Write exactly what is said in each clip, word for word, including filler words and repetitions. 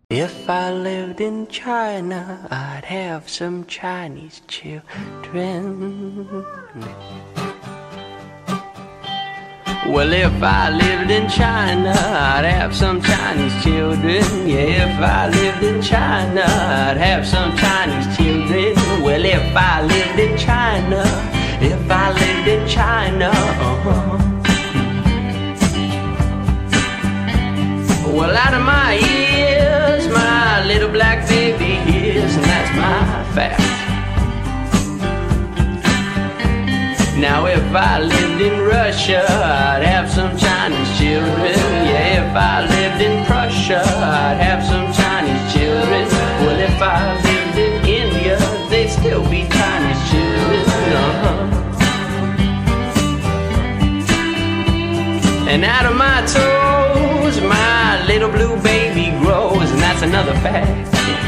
If I lived in China, I'd have some Chinese children. Well, if I lived in China, I'd have some Chinese children. Yeah, if I lived in China, I'd have some Chinese children. Well, if I lived in China, if I lived in China, uh-huh. Well, out of my ears, my little black baby hears, and that's my fact. Now if I lived in Russia, I'd have some Chinese children. Yeah, if I lived in Prussia, I'd have some Chinese children. Well, if I lived in India, they'd still be Chinese children. Uh-huh. And out of my toes, my little blue baby grows, and that's another fact.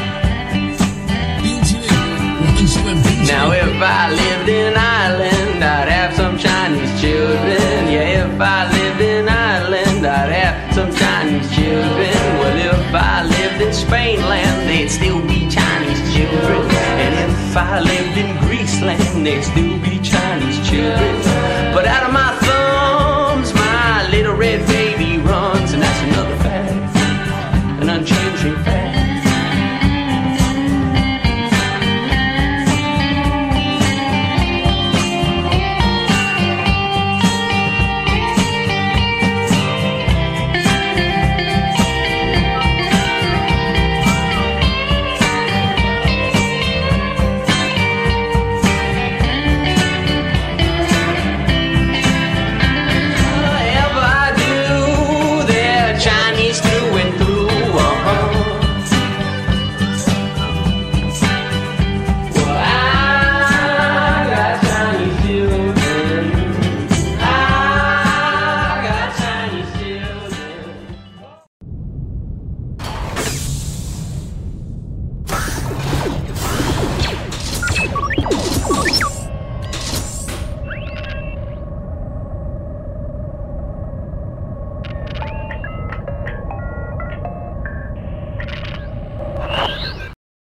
Now if I lived in Ireland, I'd have some Chinese children. Yeah, if I lived in Ireland, I'd have some Chinese children. Well, if I lived in Spain land, they'd still be Chinese children. And if I lived in Greece land, they'd still be Chinese children.